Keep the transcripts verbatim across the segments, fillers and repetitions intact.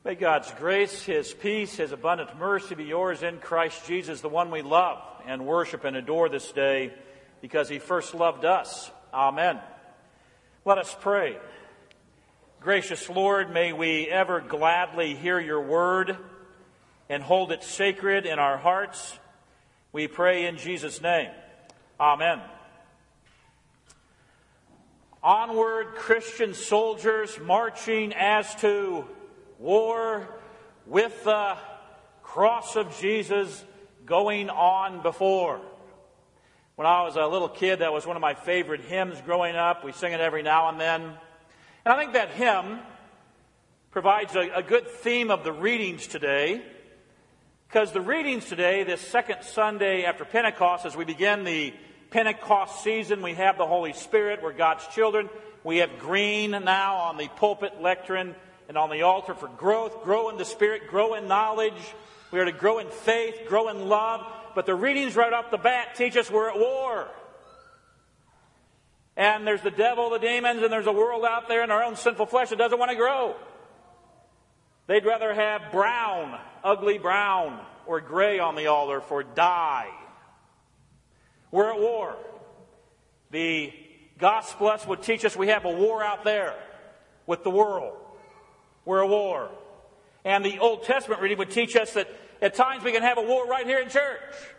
May God's grace, His peace, His abundant mercy be yours in Christ Jesus, the one we love and worship and adore this day because He first loved us. Amen. Let us pray. Gracious Lord, may we ever gladly hear your word and hold it sacred in our hearts. We pray in Jesus' name. Amen. Onward, Christian soldiers, marching as to war with the cross of Jesus going on before. When I was a little kid, that was one of my favorite hymns growing up. We sing it every now and then. And I think that hymn provides a, a good theme of the readings today, because the readings today, this second Sunday after Pentecost, as we begin the Pentecost season, we have the Holy Spirit. We're God's children. We have green now on the pulpit lectern and on the altar for growth. Grow in the Spirit, grow in knowledge. We are to grow in faith, grow in love. But the readings right off the bat teach us we're at war. And there's the devil, the demons, and there's a world out there in our own sinful flesh that doesn't want to grow. They'd rather have brown, ugly brown, or gray on the altar for die. We're at war. The Gospels would teach us we have a war out there with the world. We're at war. And the Old Testament reading would teach us that at times we can have a war right here in church.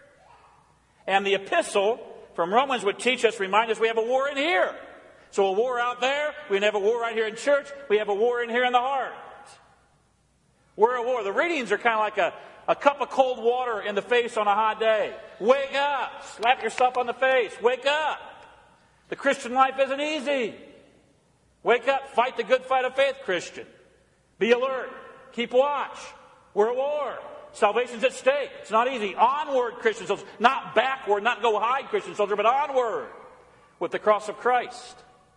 And the epistle from Romans would teach us, remind us we have a war in here. So a war out there, we can have a war right here in church, we have a war in here in the heart. We're at war. The readings are kind of like a, a cup of cold water in the face on a hot day. Wake up. Slap yourself on the face. Wake up. The Christian life isn't easy. Wake up. Fight the good fight of faith, Christian. Be alert. Keep watch. We're at war. Salvation's at stake. It's not easy. Onward, Christian soldier. Not backward, not go hide, Christian soldier, but onward with the cross of Christ.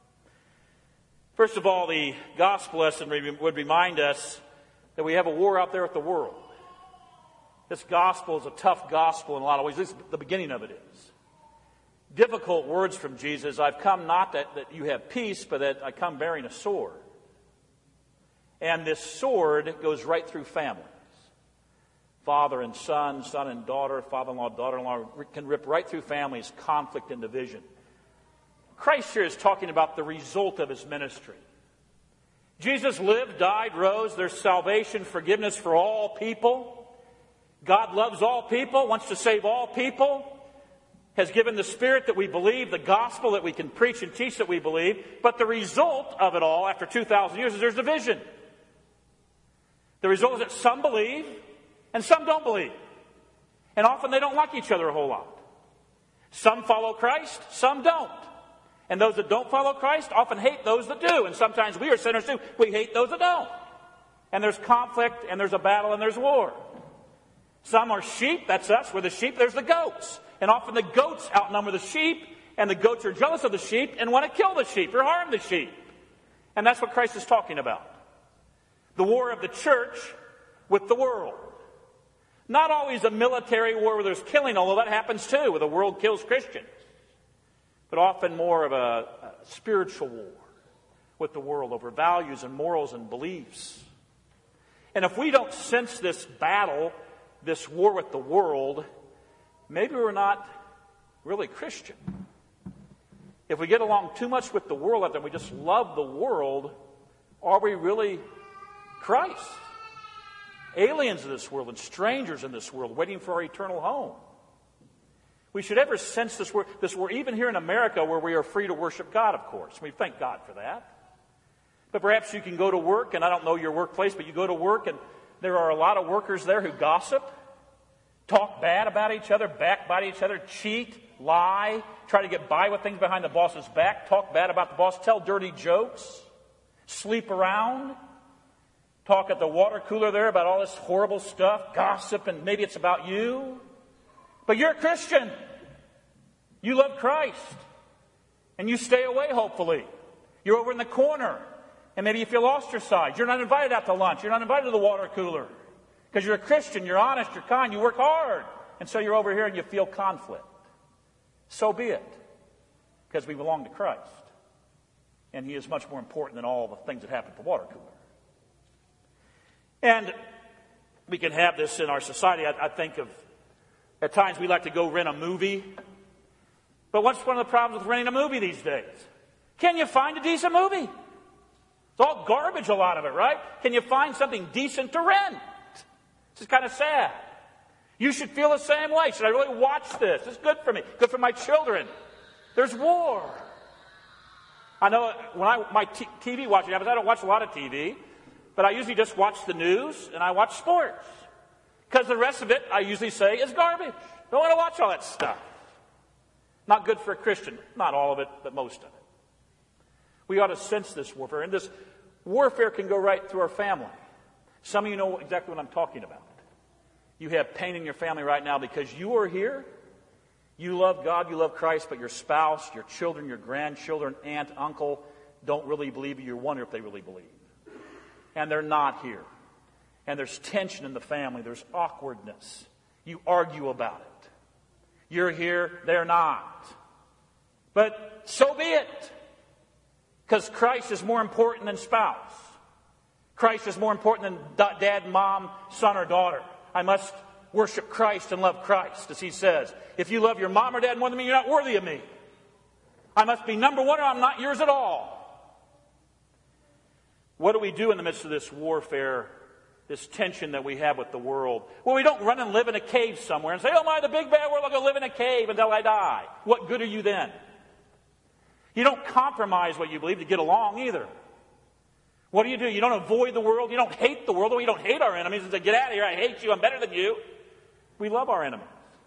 First of all, the gospel lesson would remind us that we have a war out there with the world. This gospel is a tough gospel in a lot of ways. This is the beginning of it is. Difficult words from Jesus. I've come not that, that you have peace, but that I come bearing a sword. And this sword goes right through families. Father and son, son and daughter, father-in-law, daughter-in-law can rip right through families, conflict and division. Christ here is talking about the result of his ministry. Jesus lived, died, rose. There's salvation, forgiveness for all people. God loves all people, wants to save all people, has given the Spirit that we believe, the gospel that we can preach and teach that we believe. But the result of it all, after two thousand years, is there's division. The result is that some believe and some don't believe. And often they don't like each other a whole lot. Some follow Christ, some don't. And those that don't follow Christ often hate those that do. And sometimes we are sinners too. We hate those that don't. And there's conflict, and there's a battle, and there's war. Some are sheep, that's us. We're the sheep, there's the goats. And often the goats outnumber the sheep, and the goats are jealous of the sheep and want to kill the sheep or harm the sheep. And that's what Christ is talking about. The war of the church with the world. Not always a military war where there's killing, although that happens too, where the world kills Christians. But often more of a, a spiritual war with the world over values and morals and beliefs. And if we don't sense this battle, this war with the world, maybe we're not really Christian. If we get along too much with the world out there, we just love the world, are we really Christ? Aliens in this world and strangers in this world waiting for our eternal home. We should ever sense this war, this war, even here in America where we are free to worship God, of course. We thank God for that. But perhaps you can go to work, and I don't know your workplace, but you go to work and there are a lot of workers there who gossip, talk bad about each other, backbite each other, cheat, lie, try to get by with things behind the boss's back, talk bad about the boss, tell dirty jokes, sleep around, talk at the water cooler there about all this horrible stuff, gossip, and maybe it's about you. But you're a Christian. You love Christ. And you stay away, hopefully. You're over in the corner. And maybe you feel ostracized. You're not invited out to lunch. You're not invited to the water cooler. Because you're a Christian. You're honest. You're kind. You work hard. And so you're over here and you feel conflict. So be it. Because we belong to Christ. And he is much more important than all the things that happen at the water cooler. And we can have this in our society. I, I think of, at times we like to go rent a movie. But what's one of the problems with renting a movie these days? Can you find a decent movie? It's all garbage, a lot of it, right? Can you find something decent to rent? This is kind of sad. You should feel the same way. Should I really watch this? It's good for me. Good for my children. There's war. I know when I my t- TV watching habits, I don't watch a lot of T V, but I usually just watch the news and I watch sports. Because the rest of it, I usually say, is garbage. Don't want to watch all that stuff. Not good for a Christian. Not all of it, but most of it. We ought to sense this warfare. And this warfare can go right through our family. Some of you know exactly what I'm talking about. You have pain in your family right now because you are here. You love God, you love Christ, but your spouse, your children, your grandchildren, aunt, uncle don't really believe you. You wonder if they really believe. And they're not here. And there's tension in the family. There's awkwardness. You argue about it. You're here, they're not. But so be it. Because Christ is more important than spouse. Christ is more important than dad, mom, son, or daughter. I must worship Christ and love Christ, as he says. If you love your mom or dad more than me, you're not worthy of me. I must be number one or I'm not yours at all. What do we do in the midst of this warfare, this tension that we have with the world? Well, we don't run and live in a cave somewhere and say, oh my, the big bad world, I'll go live in a cave until I die. What good are you then? You don't compromise what you believe to get along either. What do you do? You don't avoid the world. You don't hate the world. We don't hate our enemies and say, get out of here, I hate you, I'm better than you. We love our enemies.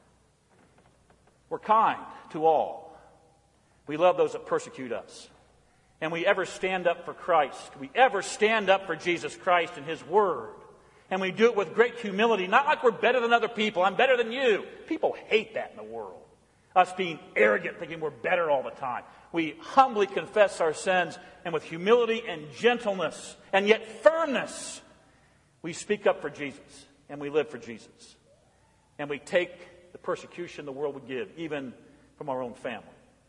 We're kind to all. We love those that persecute us. And we ever stand up for Christ. We ever stand up for Jesus Christ and His Word. And we do it with great humility, not like we're better than other people. I'm better than you. People hate that in the world. Us being arrogant, thinking we're better all the time. We humbly confess our sins, and with humility and gentleness, and yet firmness, we speak up for Jesus, and we live for Jesus. And we take the persecution the world would give, even from our own family.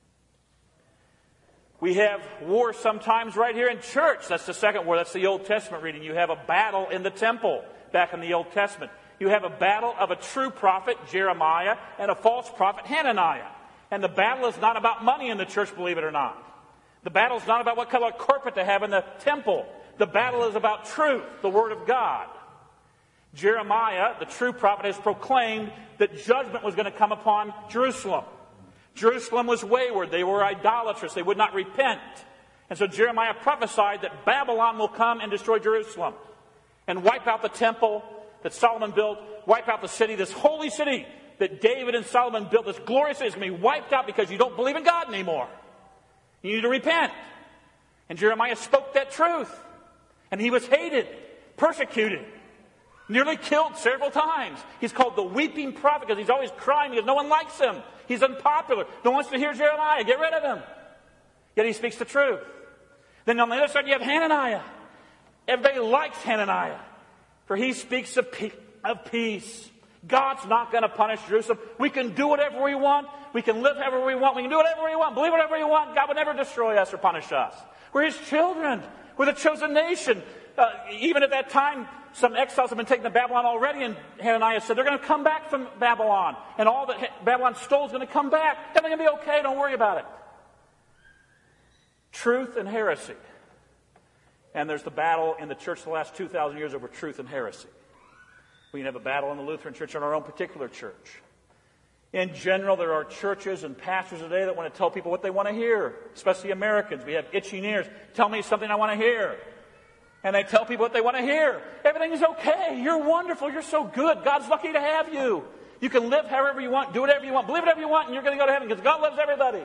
We have war sometimes right here in church. That's the second war. That's the Old Testament reading. You have a battle in the temple back in the Old Testament. You have a battle of a true prophet, Jeremiah, and a false prophet, Hananiah. And the battle is not about money in the church, believe it or not. The battle is not about what color carpet to have in the temple. The battle is about truth, the Word of God. Jeremiah, the true prophet, has proclaimed that judgment was going to come upon Jerusalem. Jerusalem was wayward. They were idolatrous. They would not repent. And so Jeremiah prophesied that Babylon will come and destroy Jerusalem and wipe out the temple that Solomon built, wipe out the city, this holy city that David and Solomon built, this glorious city is going to be wiped out because you don't believe in God anymore. You need to repent. And Jeremiah spoke that truth. And he was hated, persecuted, nearly killed several times. He's called the weeping prophet because he's always crying because no one likes him. He's unpopular. No one wants to hear Jeremiah. Get rid of him. Yet he speaks the truth. Then on the other side you have Hananiah. Everybody likes Hananiah, for he speaks of, pe- of peace. God's not going to punish Jerusalem. We can do whatever we want. We can live however we want. We can do whatever we want. Believe whatever we want. God would never destroy us or punish us. We're His children. We're the chosen nation. Uh, even at that time, some exiles have been taken to Babylon already, and Hananiah said they're going to come back from Babylon. And all that Babylon stole is going to come back. Everything's going to be okay. Don't worry about it. Truth and heresy. And there's the battle in the church the last two thousand years over truth and heresy. We can have a battle in the Lutheran Church in our own particular church. In general, there are churches and pastors today that want to tell people what they want to hear, especially Americans. We have itching ears. Tell me something I want to hear. And they tell people what they want to hear. Everything is okay. You're wonderful. You're so good. God's lucky to have you. You can live however you want, do whatever you want, believe whatever you want, and you're going to go to heaven because God loves everybody.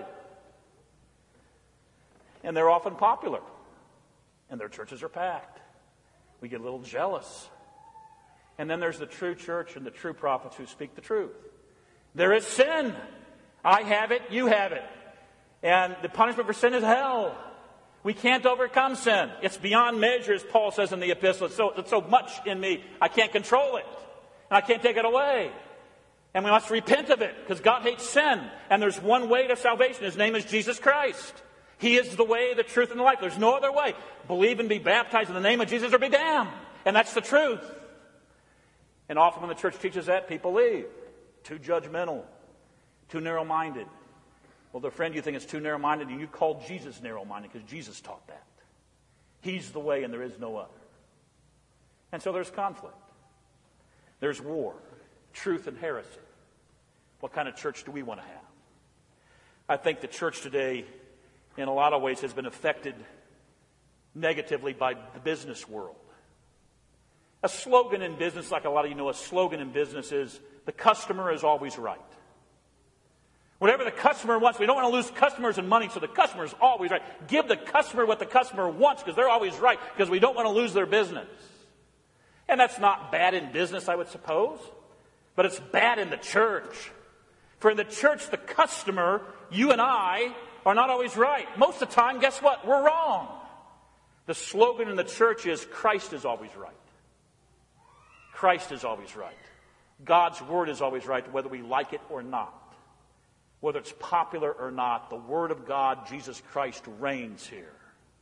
And they're often popular. And their churches are packed. We get a little jealous. And then there's the true church and the true prophets who speak the truth. There is sin. I have it, you have it. And the punishment for sin is hell. We can't overcome sin. It's beyond measure, as Paul says in the epistle. It's so, it's so much in me, I can't control it. And I can't take it away. And we must repent of it, because God hates sin. And there's one way to salvation. His name is Jesus Christ. He is the way, the truth, and the life. There's no other way. Believe and be baptized in the name of Jesus or be damned. And that's the truth. And often when the church teaches that, people leave. Too judgmental. Too narrow-minded. Well, the friend, you think it's too narrow-minded, and you call Jesus narrow-minded because Jesus taught that. He's the way and there is no other. And so there's conflict. There's war. Truth and heresy. What kind of church do we want to have? I think the church today, in a lot of ways, has been affected negatively by the business world. A slogan in business, like a lot of you know, a slogan in business is, the customer is always right. Whatever the customer wants, we don't want to lose customers and money, so the customer is always right. Give the customer what the customer wants because they're always right, because we don't want to lose their business. And that's not bad in business, I would suppose, but it's bad in the church. For in the church, the customer, you and I, are not always right. Most of the time, guess what? We're wrong. The slogan in the church is, Christ is always right. Christ is always right. God's word is always right, whether we like it or not. Whether it's popular or not, the Word of God, Jesus Christ, reigns here.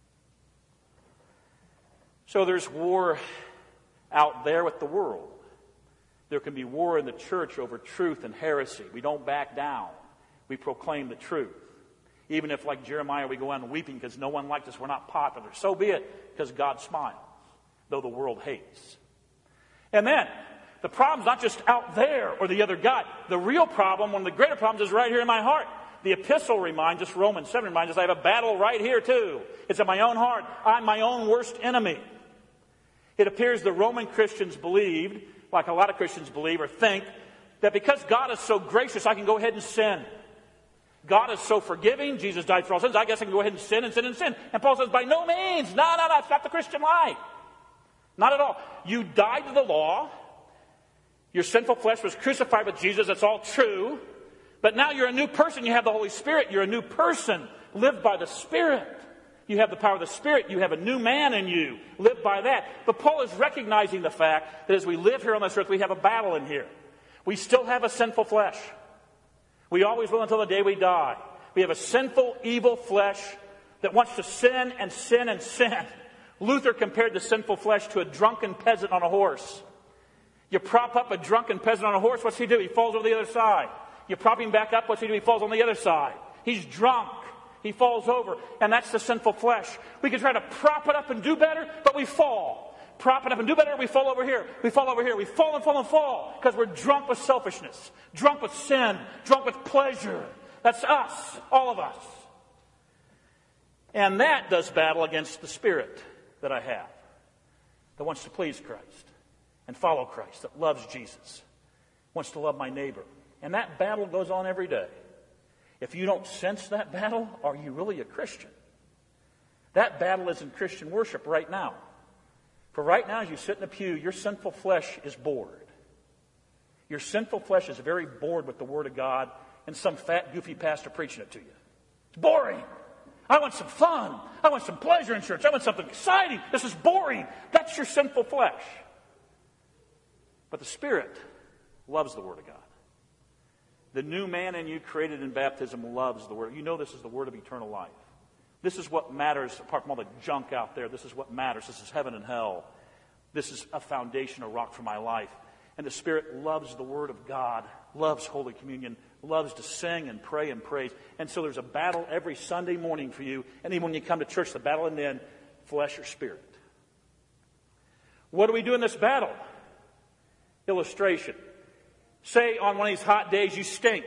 So there's war out there with the world. There can be war in the church over truth and heresy. We don't back down. We proclaim the truth. Even if, like Jeremiah, we go on weeping because no one likes us, we're not popular. So be it, because God smiles, though the world hates. And then, the problem's not just out there or the other guy. The real problem, one of the greater problems, is right here in my heart. The epistle reminds us, Romans seven reminds us, I have a battle right here too. It's in my own heart. I'm my own worst enemy. It appears the Roman Christians believed, like a lot of Christians believe or think, that because God is so gracious, I can go ahead and sin. God is so forgiving. Jesus died for all sins. I guess I can go ahead and sin and sin and sin. And Paul says, by no means. No, no, no. It's not the Christian life. Not at all. You died to the law. Your sinful flesh was crucified with Jesus. That's all true. But now you're a new person. You have the Holy Spirit. You're a new person. Live by the Spirit. You have the power of the Spirit. You have a new man in you. Live by that. But Paul is recognizing the fact that as we live here on this earth, we have a battle in here. We still have a sinful flesh. We always will until the day we die. We have a sinful, evil flesh that wants to sin and sin and sin. Luther compared the sinful flesh to a drunken peasant on a horse. You prop up a drunken peasant on a horse, what's he do? He falls over the other side. You prop him back up, what's he do? He falls on the other side. He's drunk. He falls over. And that's the sinful flesh. We can try to prop it up and do better, but we fall. Prop it up and do better, we fall over here. We fall over here. We fall and fall and fall because we're drunk with selfishness, drunk with sin, drunk with pleasure. That's us, all of us. And that does battle against the spirit that I have that wants to please Christ and follow Christ, that loves Jesus, wants to love my neighbor. And that battle goes on every day. If you don't sense that battle, are you really a Christian? That battle is in Christian worship right now. For right now, as you sit in the pew, your sinful flesh is bored. Your sinful flesh is very bored with the Word of God and some fat, goofy pastor preaching it to you. It's boring. I want some fun. I want some pleasure in church. I want something exciting. This is boring. That's your sinful flesh. But the Spirit loves the Word of God. The new man in you created in baptism loves the Word. You know this is the Word of eternal life. This is what matters, apart from all the junk out there. This is what matters. This is heaven and hell. This is a foundation, a rock for my life. And the Spirit loves the Word of God, loves Holy Communion, loves to sing and pray and praise. And so there's a battle every Sunday morning for you. And even when you come to church, the battle in the end, flesh or spirit. What do we do in this battle? Illustration. Say on one of these hot days you stink.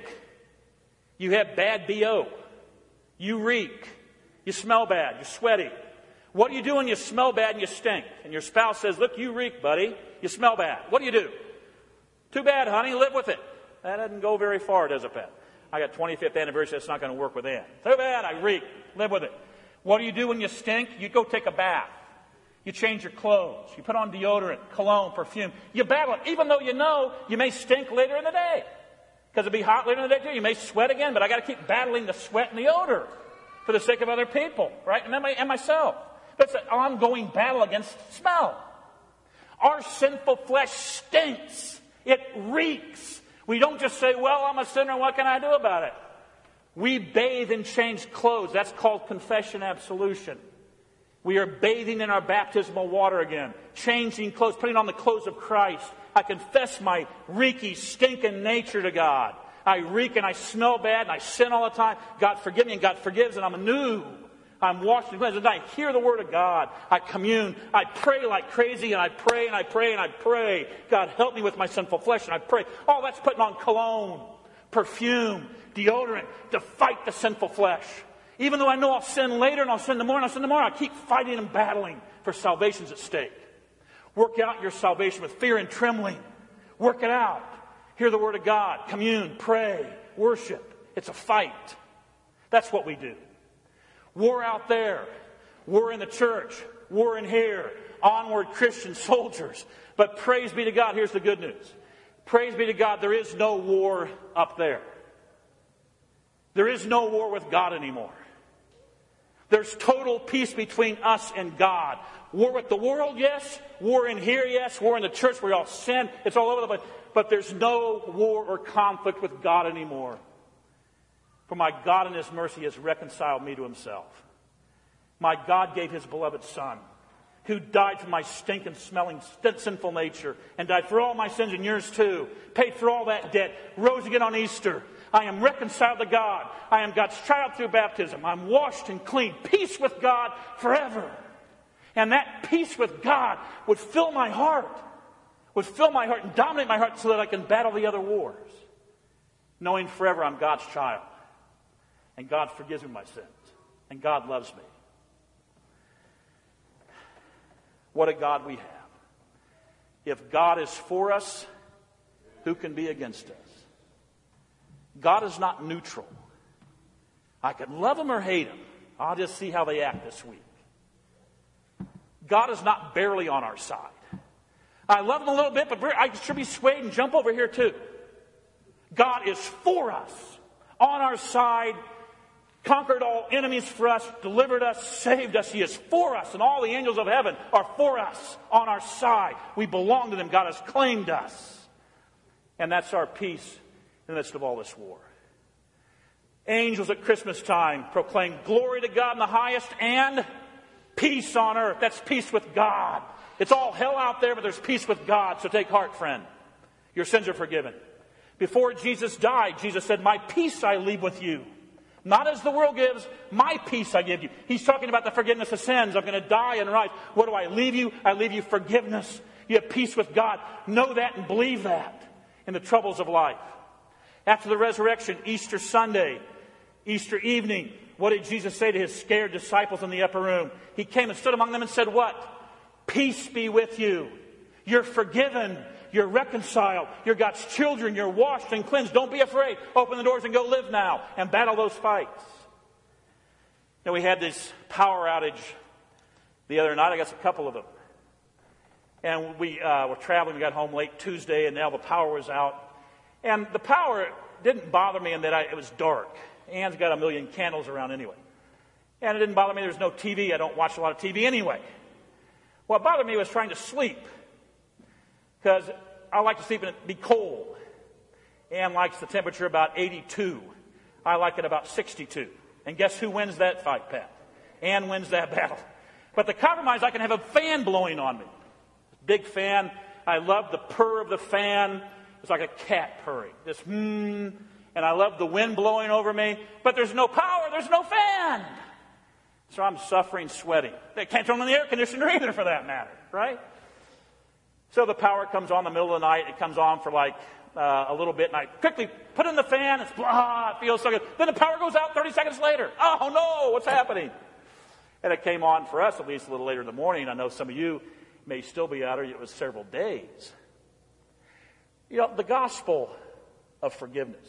You have bad B O. You reek. You smell bad. You're sweaty. What do you do when you smell bad and you stink? And your spouse says, look, you reek, buddy. You smell bad. What do you do? Too bad, honey. Live with it. That doesn't go very far, does it, Pat? I got twenty-fifth anniversary. That's not going to work with Ann. Too bad. I reek. Live with it. What do you do when you stink? You go take a bath. You change your clothes. You put on deodorant, cologne, perfume. You battle it, even though you know you may stink later in the day. Because it'll be hot later in the day, too. You may sweat again, but I got to keep battling the sweat and the odor for the sake of other people, right? And, and myself. That's an ongoing battle against smell. Our sinful flesh stinks. It reeks. We don't just say, well, I'm a sinner. What can I do about it? We bathe and change clothes. That's called confession absolution. We are bathing in our baptismal water again, changing clothes, putting on the clothes of Christ. I confess my reeky, stinking nature to God. I reek and I smell bad and I sin all the time. God forgive me, and God forgives, and I'm new. I'm washed and cleansed, and I hear the Word of God. I commune. I pray like crazy, and I pray and I pray and I pray. God, help me with my sinful flesh, and I pray. All that's putting on cologne, perfume, deodorant to fight the sinful flesh. Even though I know I'll sin later and I'll sin tomorrow and I'll sin tomorrow, I keep fighting and battling, for salvation's at stake. Work out your salvation with fear and trembling. Work it out. Hear the Word of God. Commune, pray, worship. It's a fight. That's what we do. War out there. War in the church. War in here. Onward Christian soldiers. But praise be to God. Here's the good news. Praise be to God. There is no war up there. There is no war with God anymore. There's total peace between us and God. War with the world, yes. War in here, yes. War in the church where we all sin. It's all over the place. But there's no war or conflict with God anymore. For my God in His mercy has reconciled me to Himself. My God gave His beloved Son, who died for my stinking, smelling, sinful nature, and died for all my sins and yours too. Paid for all that debt. Rose again on Easter. I am reconciled to God. I am God's child through baptism. I'm washed and clean. Peace with God forever. And that peace with God would fill my heart. Would fill my heart and dominate my heart so that I can battle the other wars. Knowing forever I'm God's child. And God forgives me my sins. And God loves me. What a God we have. If God is for us, who can be against us? God is not neutral. I can love Him or hate Him. I'll just see how they act this week. God is not barely on our side. I love Him a little bit, but I should be swayed and jump over here too. God is for us, on our side, conquered all enemies for us, delivered us, saved us. He is for us, and all the angels of heaven are for us, on our side. We belong to them. God has claimed us. And that's our peace in the midst of all this war. Angels at Christmas time proclaim glory to God in the highest and peace on earth. That's peace with God. It's all hell out there, but there's peace with God. So take heart, friend. Your sins are forgiven. Before Jesus died, Jesus said, my peace I leave with you. Not as the world gives, my peace I give you. He's talking about the forgiveness of sins. I'm going to die and rise. What do I leave you? I leave you forgiveness. You have peace with God. Know that and believe that in the troubles of life. After the resurrection, Easter Sunday, Easter evening, what did Jesus say to His scared disciples in the upper room? He came and stood among them and said what? Peace be with you. You're forgiven. You're reconciled. You're God's children. You're washed and cleansed. Don't be afraid. Open the doors and go live now and battle those fights. Now, we had this power outage the other night. I guess a couple of them. And we uh, were traveling. We got home late Tuesday, and now the power was out. And the power didn't bother me in that I, it was dark. Ann's got a million candles around anyway. And it didn't bother me. There's no T V. I don't watch a lot of T V anyway. What bothered me was trying to sleep. Because I like to sleep and it be cold. Ann likes the temperature about eighty-two. I like it about sixty-two. And guess who wins that fight, Pat? Ann wins that battle. But the compromise, I can have a fan blowing on me. Big fan. I love the purr of the fan. It's like a cat purring. This hmm. And I love the wind blowing over me. But there's no power. There's no fan. So I'm suffering, sweating. They can't turn on the air conditioner either, for that matter. Right? So the power comes on in the middle of the night. It comes on for like uh, a little bit. And I quickly put in the fan. It's blah. It feels so good. Then the power goes out thirty seconds later. Oh, no. What's happening? And it came on for us at least a little later in the morning. I know some of you may still be out, or it was several days. You know, the gospel of forgiveness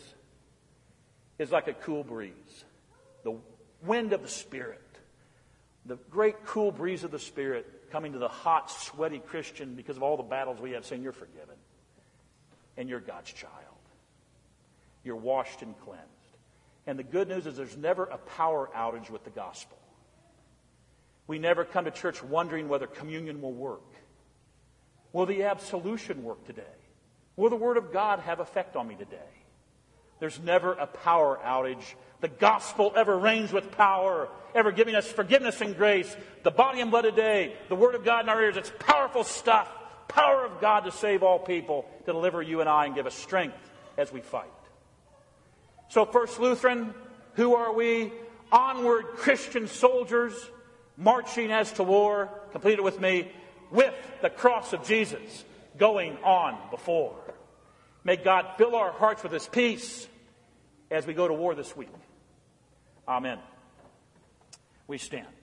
is like a cool breeze. The wind of the Spirit. The great cool breeze of the Spirit coming to the hot, sweaty Christian because of all the battles we have, saying you're forgiven. And you're God's child. You're washed and cleansed. And the good news is there's never a power outage with the gospel. We never come to church wondering whether communion will work. Will the absolution work today? Will the Word of God have effect on me today? There's never a power outage. The gospel ever reigns with power, ever giving us forgiveness and grace. The body and blood today, the word of God in our ears. It's powerful stuff. Power of God to save all people, to deliver you and I and give us strength as we fight. So First Lutheran, who are we? Onward Christian soldiers, marching as to war, complete it with me, with the cross of Jesus going on before. May God fill our hearts with His peace as we go to war this week. Amen. We stand.